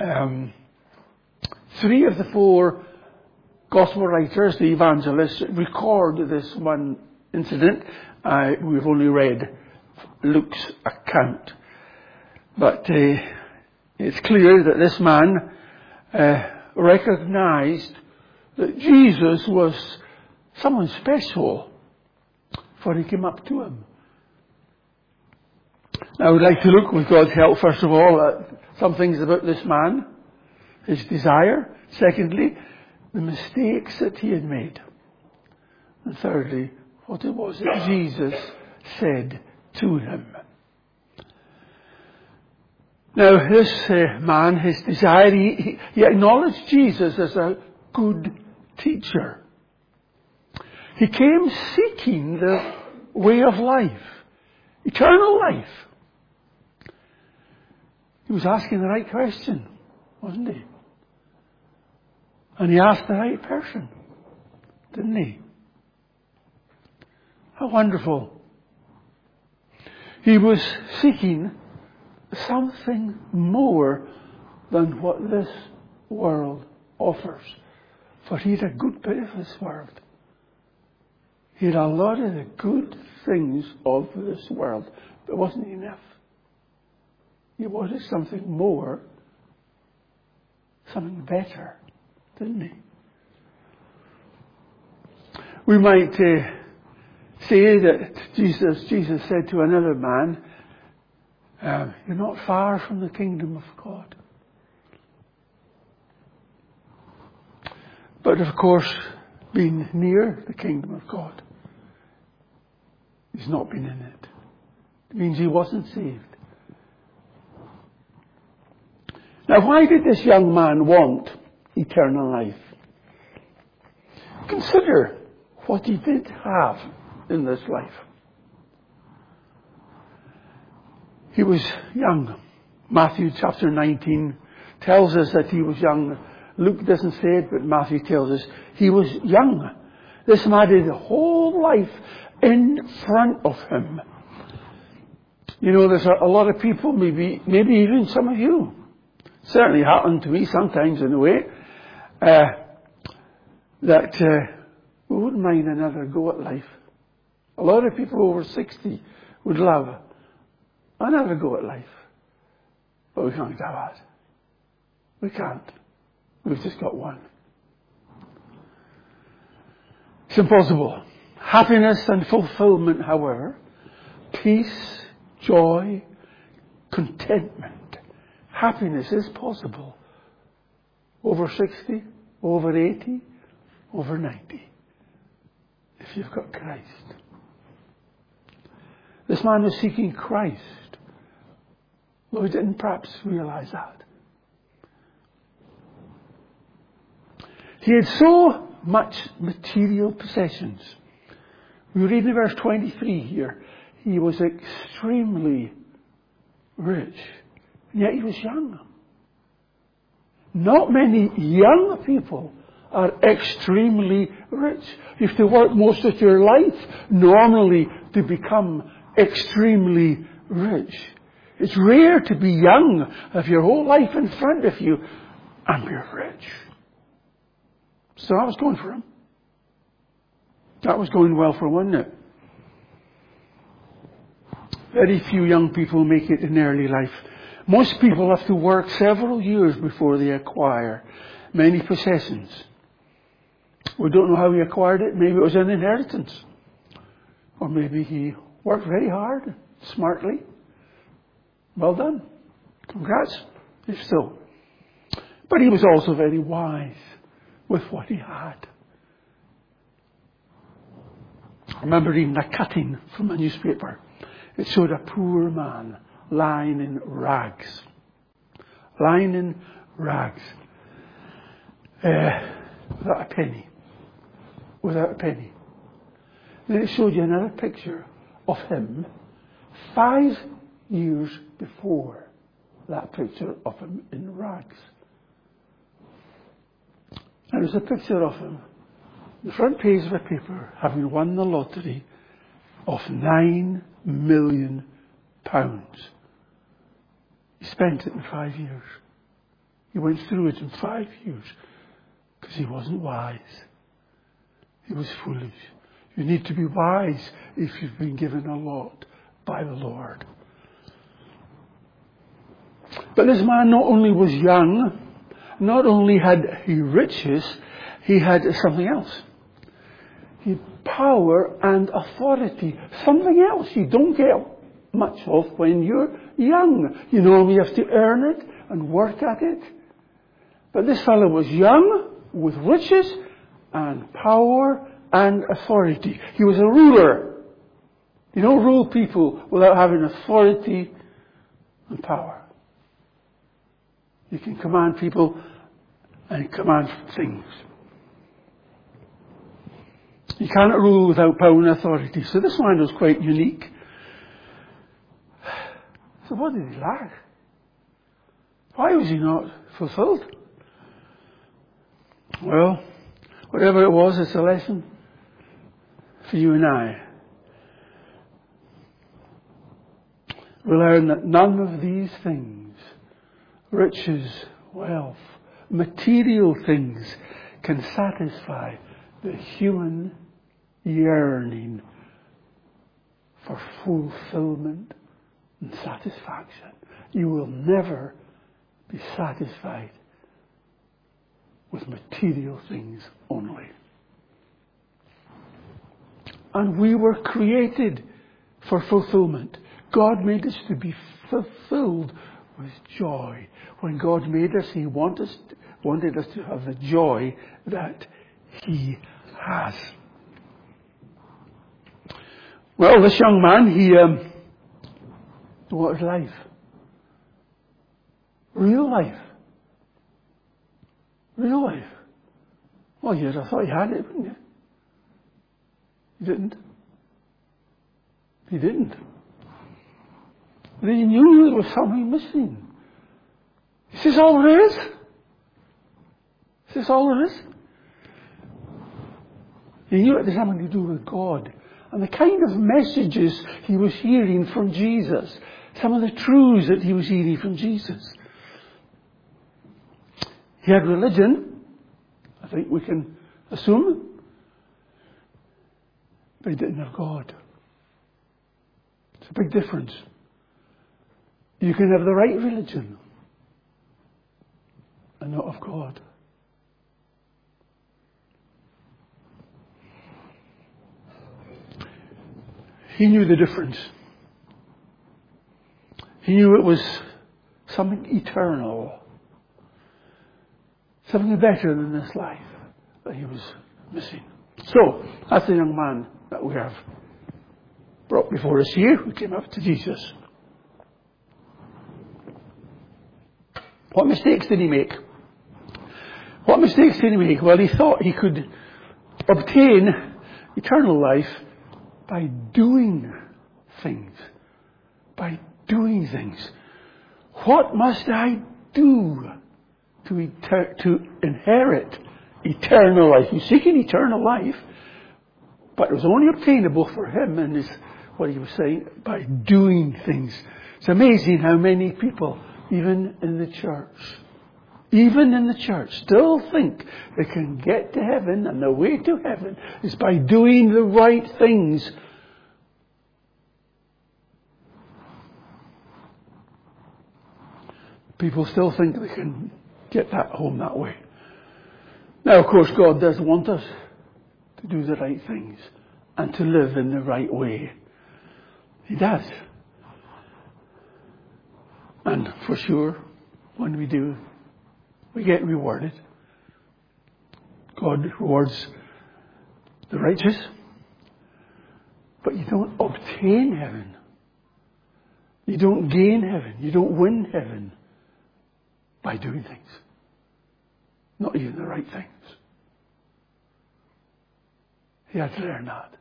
Three of the four Gospel writers, the evangelists, record this one incident. We've only read Luke's account. But it's clear that this man recognized that Jesus was someone special, for he came up to him. Now, I would like to look, with God's help, first of all, at some things about this man, his desire. Secondly, the mistakes that he had made. And thirdly, what it was that Jesus said to him. Now, this man, his desire, he acknowledged Jesus as a good teacher. He came seeking the way of life, eternal life. He was asking the right question, wasn't he? And he asked the right person, didn't he? How wonderful. He was seeking something more than what this world offers. For he had a good bit of this world. He had a lot of the good things of this world. But it wasn't enough. He wanted something more, something better, didn't he? We might say that Jesus said to another man, you're not far from the kingdom of God. But of course, being near the kingdom of God, he's not been in it. It means he wasn't saved. Now, why did this young man want eternal life? Consider what he did have in this life. He was young. Matthew chapter 19 tells us that he was young. Luke doesn't say it, but Matthew tells us he was young. This man had a whole life in front of him. You know, there's a lot of people, maybe even some of you. Certainly happened to me sometimes in a way, that we wouldn't mind another go at life. A lot of people over 60 would love another go at life. But we can't have that. We can't. We've just got one. It's impossible. Happiness and fulfillment, however, peace, joy, contentment, happiness is possible. Over 60, over 80, over 90. If you've got Christ. This man was seeking Christ. Though he didn't perhaps realize that. He had so much material possessions. We read in verse 23 here. He was extremely rich. And yet he was young. Not many young people are extremely rich. You have to work most of your life normally to become extremely rich. It's rare to be young, have your whole life in front of you, and be rich. So that was going for him. That was going well for him, wasn't it? Very few young people make it in early life. Most people have to work several years before they acquire many possessions. We don't know how he acquired it. Maybe it was an inheritance. Or maybe he worked very hard, smartly. Well done. Congrats, if so. But he was also very wise with what he had. I remember reading a cutting from a newspaper. It showed a poor man lying in rags. Lying in rags. Without a penny. Without a penny. Then it showed you another picture of him 5 years before that picture of him in rags. And there's a picture of him, the front page of a paper, having won the lottery of £9 million. He spent it in 5 years. He went through it in 5 years because he wasn't wise. He was foolish. You need to be wise if you've been given a lot by the Lord. But this man not only was young, not only had he riches, he had something else. He had power and authority. Something else you don't get much of when you're young. You normally have to earn it and work at it. But this fellow was young, with riches and power and authority. He was a ruler. You don't rule people without having authority and power. You can command people and command things. You cannot rule without power and authority. So this man was quite unique. So what did he lack? Why was he not fulfilled? Well, whatever it was, it's a lesson for you and I. We learn that none of these things, riches, wealth, material things, can satisfy the human yearning for fulfillment and satisfaction. You will never be satisfied with material things only. And we were created for fulfillment. God made us to be fulfilled with joy. When God made us, He wanted us to have the joy that He has. Well, this young man, what is life? Real life. Real life. Well, you'd have thought he had it, wouldn't you? He didn't. He didn't. But he knew there was something missing. Is this all there is? Is this all there is? He knew it had something to do with God. And the kind of messages he was hearing from Jesus. Some of the truths that he was hearing from Jesus. He had religion, I think we can assume, but he didn't have God. It's a big difference. You can have the right religion and not of God. He knew the difference. He knew it was something eternal. Something better than this life that he was missing. So, that's the young man that we have brought before us here, who came up to Jesus. What mistakes did he make? What mistakes did he make? Well, he thought he could obtain eternal life by doing things. By doing things. What must I do to inherit eternal life? He's seeking eternal life, but it was only obtainable for him, and is what he was saying, by doing things. It's amazing how many people, even in the church, still think they can get to heaven, and the way to heaven is by doing the right things. People still think they can get that home that way. Now, of course, God does want us to do the right things and to live in the right way. He does. And for sure, when we do, we get rewarded. God rewards the righteous. But you don't obtain heaven. You don't gain heaven. You don't win heaven by doing things. Not even the right things. He had to learn that.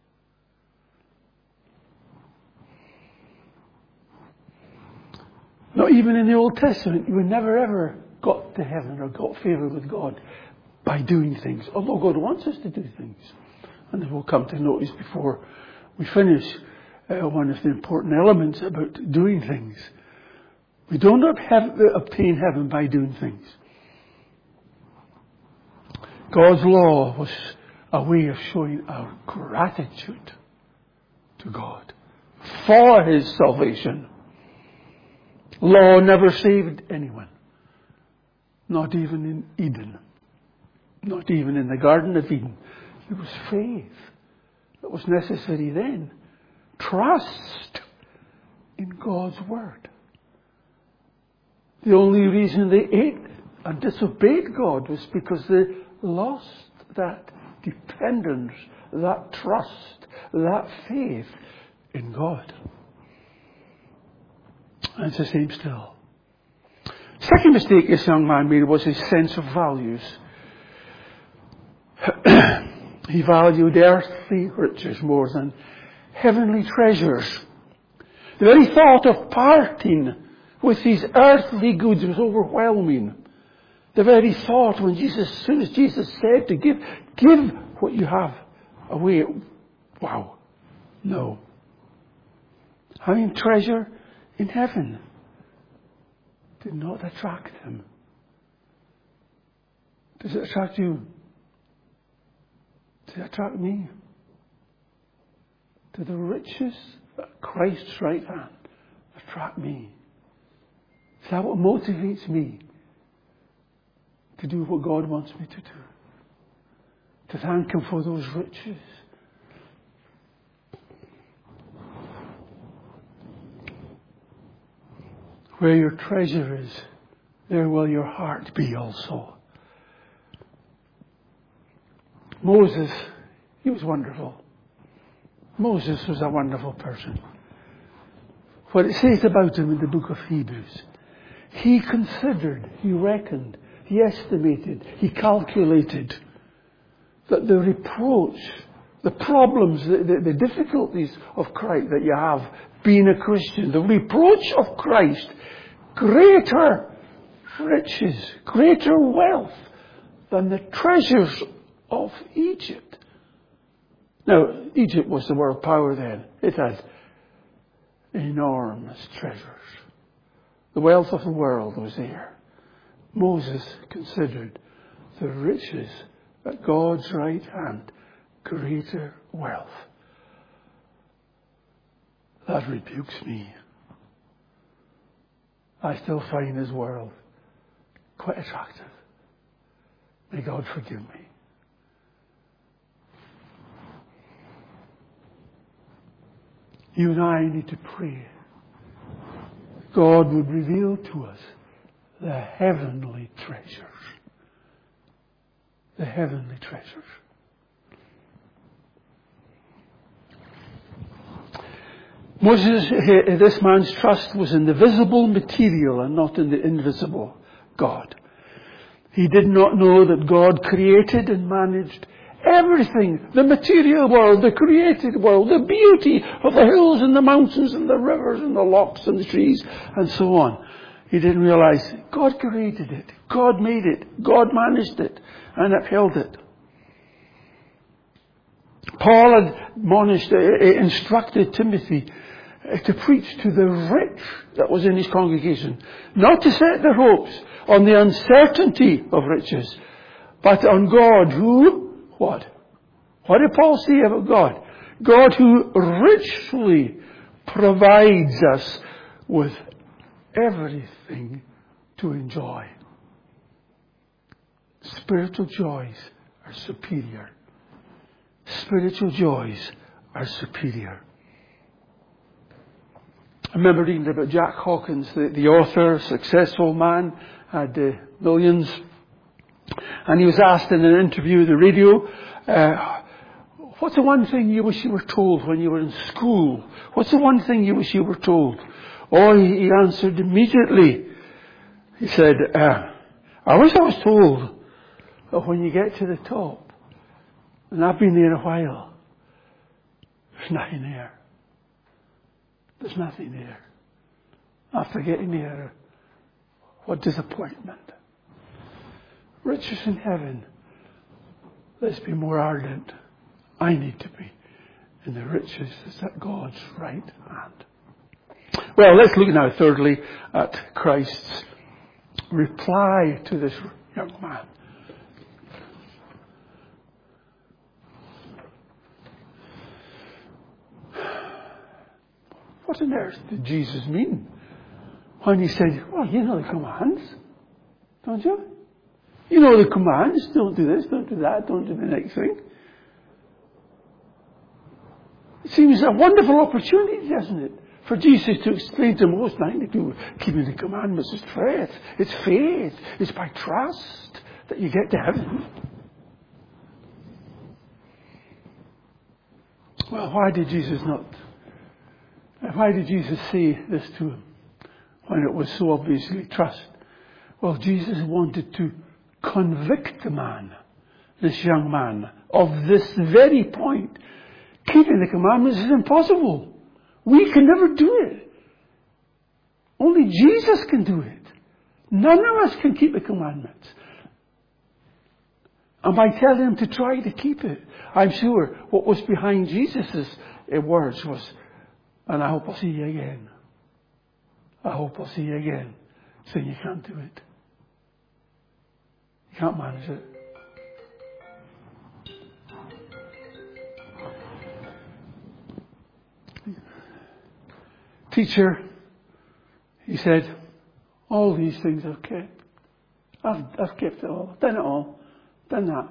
Not even in the Old Testament, you never ever got to heaven or got favour with God by doing things. Although God wants us to do things. And we'll come to notice before we finish one of the important elements about doing things. We do not obtain heaven by doing things. God's law was a way of showing our gratitude to God for His salvation. Law never saved anyone. Not even in Eden. Not even in the Garden of Eden. It was faith that was necessary then. Trust in God's Word. The only reason they ate and disobeyed God was because they lost that dependence, that trust, that faith in God. And it's the same still. Second mistake this young man made was his sense of values. He valued earthly riches more than heavenly treasures. The very thought of parting with these earthly goods was overwhelming. The very thought when as soon as Jesus said to give what you have away. Wow. No. Having treasure in heaven did not attract him. Does it attract you? Does it attract me? Do the riches at Christ's right hand attract me? Is that what motivates me to do what God wants me to do? To thank Him for those riches? Where your treasure is, there will your heart be also. Moses, he was wonderful. Moses was a wonderful person. What it says about him in the book of Hebrews, he considered, he reckoned, he estimated, he calculated that the reproach, the problems, the difficulties of Christ that you have being a Christian, the reproach of Christ, greater riches, greater wealth than the treasures of Egypt. Now, Egypt was the world power then. It had enormous treasures. The wealth of the world was there. Moses considered the riches at God's right hand greater wealth. That rebukes me. I still find His world quite attractive. May God forgive me. You and I need to pray. God would reveal to us the heavenly treasures. The heavenly treasures. Moses, this man's trust was in the visible material and not in the invisible God. He did not know that God created and managed everything. The material world, the created world, the beauty of the hills and the mountains and the rivers and the lochs and the trees and so on. He didn't realize God created it. God made it. God managed it and upheld it. Paul had instructed Timothy to preach to the rich that was in his congregation. Not to set their hopes on the uncertainty of riches, but on God who, what? What did Paul say about God? God who richly provides us with everything to enjoy. Spiritual joys are superior. Spiritual joys are superior. I remember reading about Jack Hawkins, the author, successful man, had millions. And he was asked in an interview, the radio, what's the one thing you wish you were told when you were in school? What's the one thing you wish you were told? Oh, he answered immediately. He said, I wish I was told that when you get to the top, and I've been there a while, there's nothing there. There's nothing there. After getting there, what disappointment. Riches in heaven. Let's be more ardent. I need to be in the riches that's at God's right hand. Well, let's look now thirdly at Christ's reply to this young man. What on earth did Jesus mean when he said, well, you know the commands, don't you? You know the commands. Don't do this, don't do that, don't do the next thing. It seems a wonderful opportunity, doesn't it, for Jesus to explain to most people keeping the commandments is faith. It's faith. It's by trust that you get to heaven. Well, why did Jesus say this to him when it was so obviously trust? Well, Jesus wanted to convict the man, this young man, of this very point. Keeping the commandments is impossible. We can never do it. Only Jesus can do it. None of us can keep the commandments. And by telling him to try to keep it, I'm sure what was behind Jesus' words was, and I hope I'll see you again. I hope I'll see you again. Saying you can't do it. You can't manage it. Teacher, he said, all these things I've kept. I've kept it all. Done it all. Done that.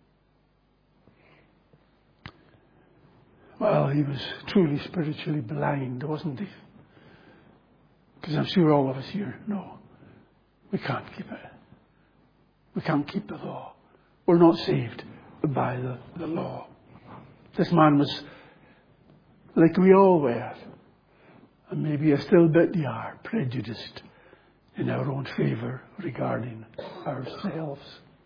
Well, he was truly spiritually blind, wasn't he? Because I'm sure all of us here know we can't keep it. We can't keep the law. We're not saved by the law. This man was like we all were. And maybe a still bit are prejudiced in our own favour regarding ourselves.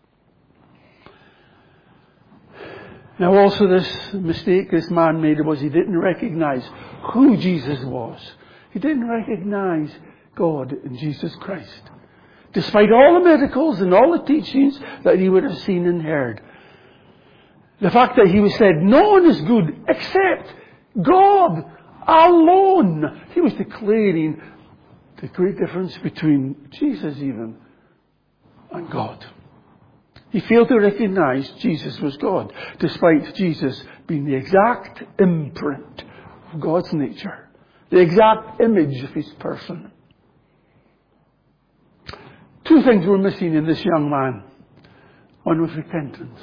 Now also this mistake this man made was he didn't recognise who Jesus was. He didn't recognise God in Jesus Christ. Despite all the miracles and all the teachings that he would have seen and heard. The fact that he was said, no one is good except God alone. He was declaring the great difference between Jesus even and God. He failed to recognize Jesus was God, despite Jesus being the exact imprint of God's nature, the exact image of his person. Two things were missing in this young man. One was repentance.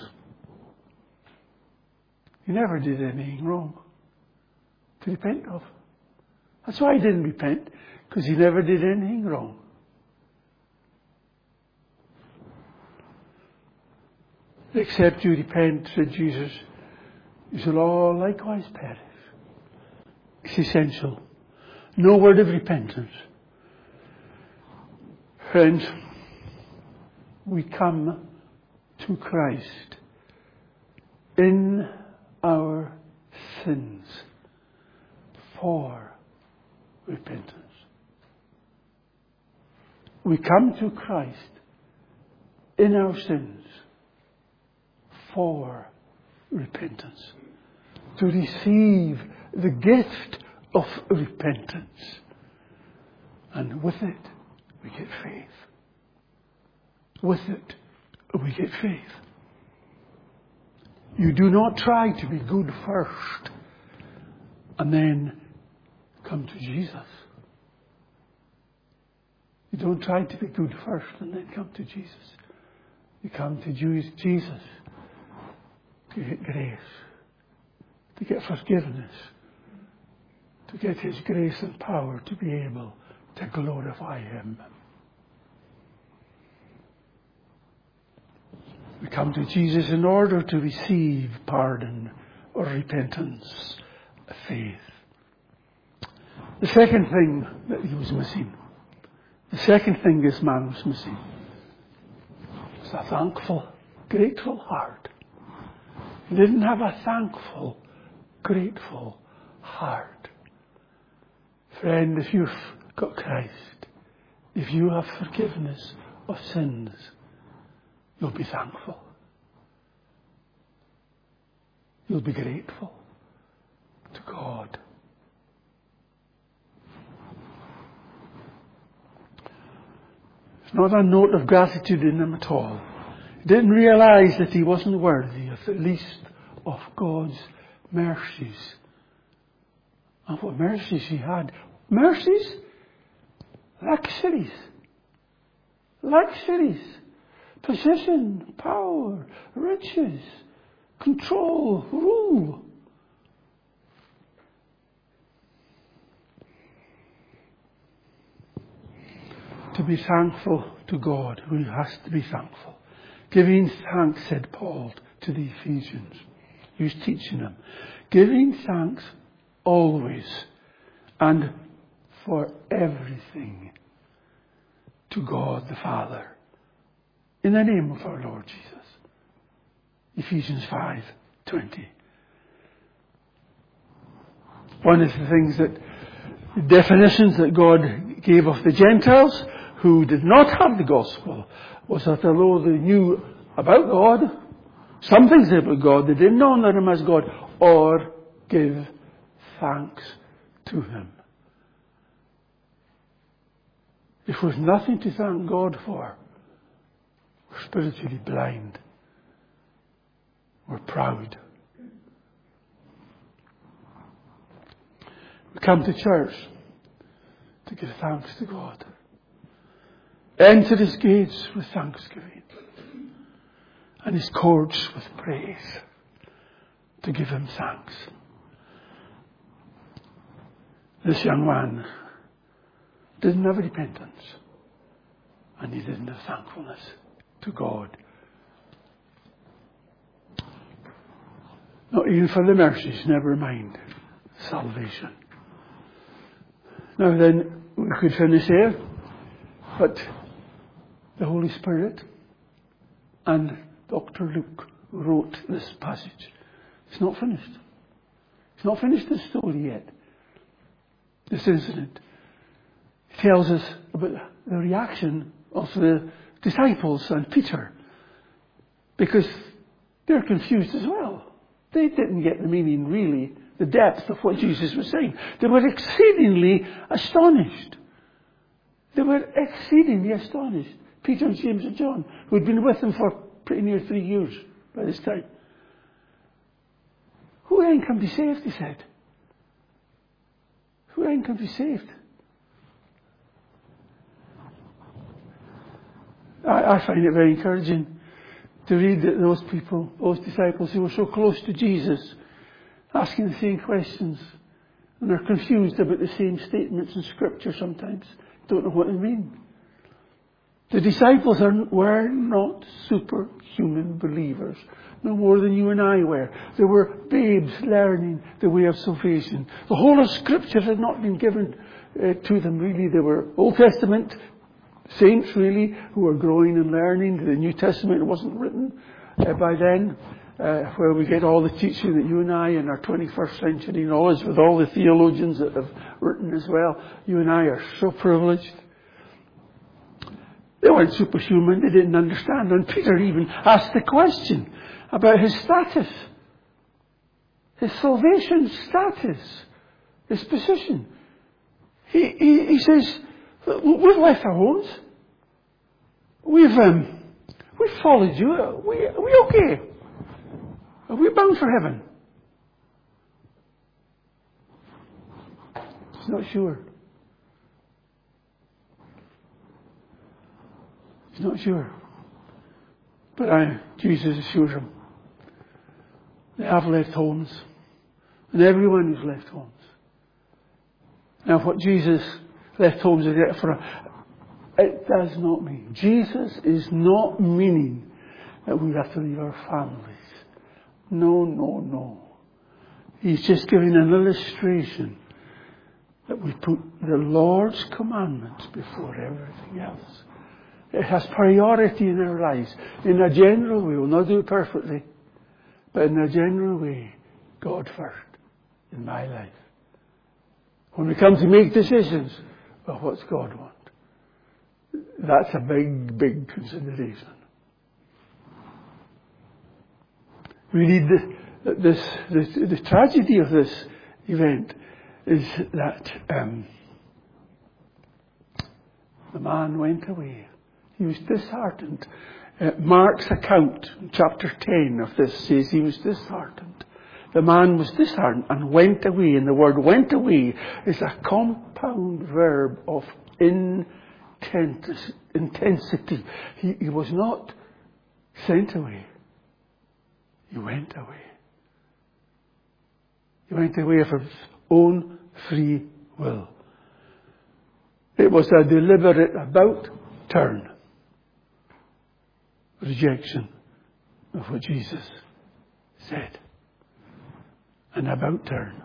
He never did anything wrong to repent of. That's why he didn't repent, because he never did anything wrong. Except you repent, said Jesus, you shall all likewise perish. It's essential. No word of repentance. Friends, we come to Christ in our sins for repentance. We come to Christ in our sins for repentance. To receive the gift of repentance. And with it, we get faith. With it, we get faith. You do not try to be good first and then come to Jesus. You don't try to be good first and then come to Jesus. You come to Jesus to get grace, to get forgiveness, to get his grace and power to be able to glorify him. We come to Jesus in order to receive pardon or repentance, faith. The second thing that he was missing, the second thing this man was missing, was a thankful, grateful heart. He didn't have a thankful, grateful heart. Friend, if you've got Christ, if you have forgiveness of sins, you'll be thankful. You'll be grateful to God. Not a note of gratitude in him at all. He didn't realize that he wasn't worthy of the least of God's mercies. And what mercies he had. Mercies? Luxuries. Luxuries. Position, power, riches, control, rule. To be thankful to God, who has to be thankful. Giving thanks, said Paul to the Ephesians. He was teaching them. Giving thanks always and for everything to God the Father. In the name of our Lord Jesus. Ephesians 5:20. One of the things that, the definitions that God gave of the Gentiles who did not have the gospel was that although they knew about God, some things about God, they didn't honor Him as God or give thanks to Him. If there's nothing to thank God for, we're spiritually blind. We're proud. We come to church to give thanks to God. Enter His gates with thanksgiving and His courts with praise, to give Him thanks. This young man didn't have repentance, and he didn't have thankfulness to God. Not even for the mercies, never mind salvation. Now then, we could finish here, but the Holy Spirit and Dr. Luke wrote this passage. It's not finished. It's not finished the story yet. This incident. It tells us about the reaction of the disciples and Peter, because they're confused as well. They didn't get the meaning, really, the depth of what Jesus was saying. They were exceedingly astonished. They were exceedingly astonished. Peter and James and John, who had been with him for pretty near 3 years by this time. Who then can be saved, he said. Who then can be saved? I find it very encouraging to read that those people, those disciples who were so close to Jesus, asking the same questions, and are confused about the same statements in Scripture sometimes, don't know what they mean. The disciples were not superhuman believers, no more than you and I were. They were babes learning the way of salvation. The whole of Scripture had not been given to them, really. They were Old Testament saints, really, who were growing and learning. The New Testament wasn't written by then, where we get all the teaching that you and I in our 21st century knowledge, with all the theologians that have written as well. You and I are so privileged. They weren't superhuman. They didn't understand. And Peter even asked the question about his status, his salvation status, his position. He says, we've left our homes. We've followed you. Are we okay? Are we bound for heaven? He's not sure. He's not sure. But Jesus assures him. They have left homes. And everyone who's left homes. Now what Jesus left homes it does not mean. Jesus is not meaning that we have to leave our families. No, no, no. He's just giving an illustration that we put the Lord's commandments before everything else. It has priority in our lives. In a general way, we'll not do it perfectly, but in a general way, God first in my life. When we come to make decisions, well, what's God want? That's a big, big consideration. We read the tragedy of this event is that the man went away He was disheartened. Mark's account, chapter 10 of this, says he was disheartened. The man was disheartened and went away. And the word went away is a compound verb of intensity. He was not sent away. He went away. He went away of his own free will. It was a deliberate about turn. Rejection of what Jesus said. An about turn.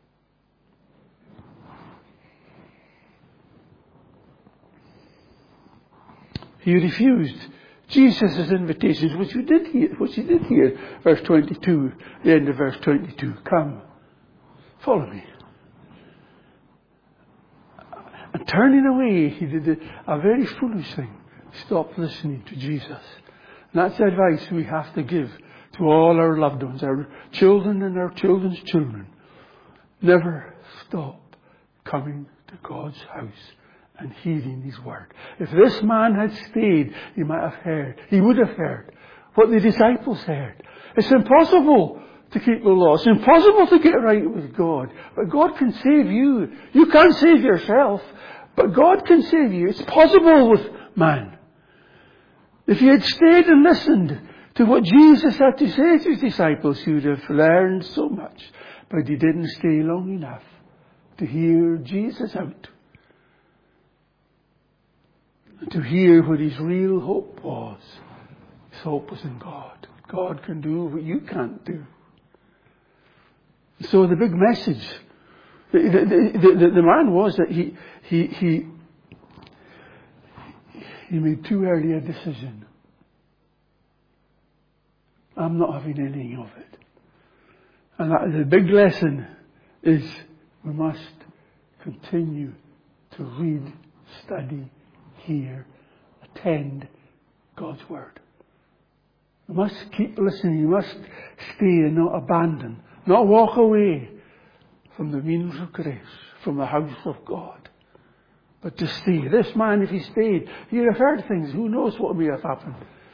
He refused Jesus' invitations, which he did hear. Verse 22, the end of verse 22. Come, follow me. And turning away, he did a very foolish thing. Stopped listening to Jesus. And that's the advice we have to give to all our loved ones, our children and our children's children. Never stop coming to God's house and heeding His word. If this man had stayed, he would have heard what the disciples heard. It's impossible to keep the law. It's impossible to get right with God. But God can save you. You can't save yourself, but God can save you. It's possible with man. If he had stayed and listened to what Jesus had to say to his disciples, he would have learned so much. But he didn't stay long enough to hear Jesus out. And to hear what his real hope was. His hope was in God. God can do what you can't do. So the big message, the man was that he made too early a decision. I'm not having anything of it. And the big lesson is we must continue to read, study, hear, attend God's word. We must keep listening. We must stay and not abandon. Not walk away from the means of grace, from the house of God. But to stay. This man, if he stayed, he'd have heard things. Who knows what may have happened.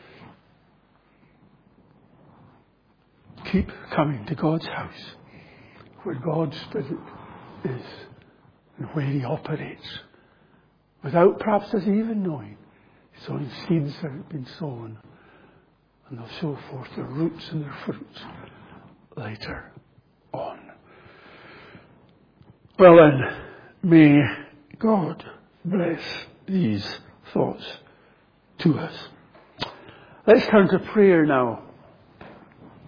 Keep coming to God's house, where God's Spirit is and where He operates. Without perhaps us even knowing, sowing seeds that have been sown. And they'll show forth their roots and their fruits later on. Well then, may God bless these thoughts to us. Let's turn to prayer now.